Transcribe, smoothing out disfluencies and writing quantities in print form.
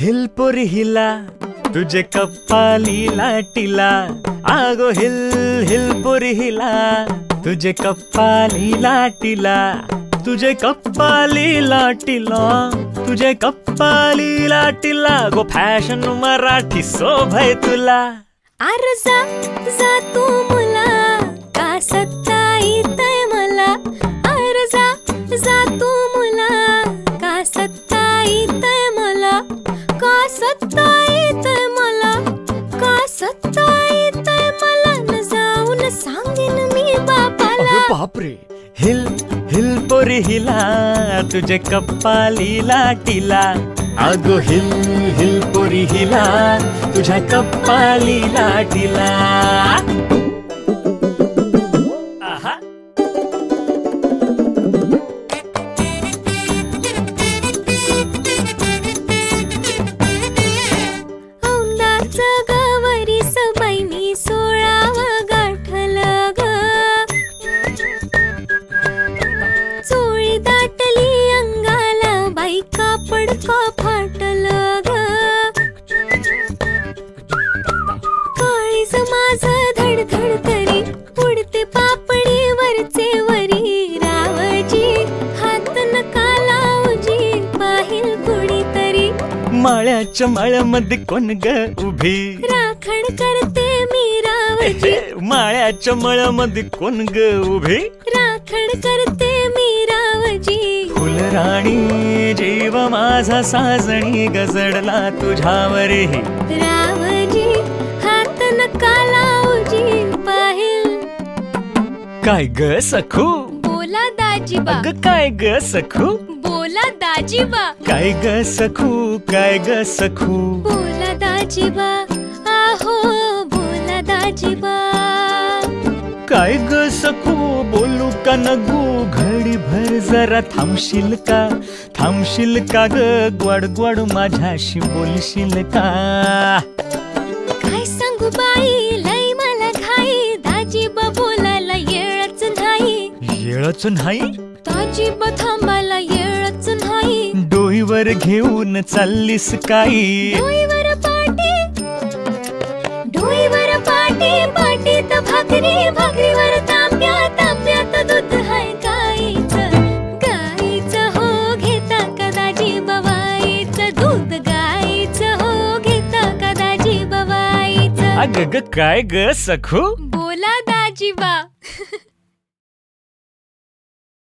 हिलपुरी हिला तुझे कप्पाली लाटीला आगो हिलपुरी हिला तुझे कप्पाली लाटीला तुझे कप्पाली लाटीला तुझे कप्पाली लाटीला गो फॅशन मराठी शोभय तुला अरे जा तू मुला का सत्ता येतय मला अरे जा तू मुला का सत्ता येतय मला का सत्ता येतय मला का सत्ता येतय मला न जाऊन सांगेन मी बापाला बापरे हिलपुरी हिला तुझे कप्पाली लाटीला अगो हिलपुरी हिला तुझ्या कप्पाली लाटीला आहा औंदाचं गवरी सबाई मी 16वा गाठलं ग चोळी दाटली अंगाला बाई कापड का फाटलं ग काळीज माझं धडधड तरी उडते पापडी वरचे वरी रावजी हात नका लावजी पाहिल कुणीतरी माळ्याच्या माळ्यामध्ये कोण ग उभी राखण करते मी रावजी माळ्याच्या माळ्यामध्ये कोण ग उभी राखण करते मी रावजी फुलराणी जीव माझा साजणी गजडला तुझ्यावरी रावजी हात नका लावजी पाहिल काय ग सखू बोला दाजीबा अग काय ग सखू बोला दाजीबा काय ग सखू काय ग सखू बोला दाजीबा आहो बोला दाजीबा काय ग सखू बोलू का नगू घडी भर जरा थांबशील का ग ग्वाड ग्वाड माझ्याशी बोलशील का काय सांगू बाई लय मला घाई दाजीबा बोलायला येळच नाही दाजीबा थांबायला येळच नाही डोईवर घेऊन चाललीस काही डोईवर पाटी पाटीत भाकरी भाकरीवर तांब्यात दूध हाय गाईचं हो घेता का दाजीबा वाईचं दूध गाईचं हो घेता का दाजीबा वाईचं अग काय ग सखू बोला दाजीबा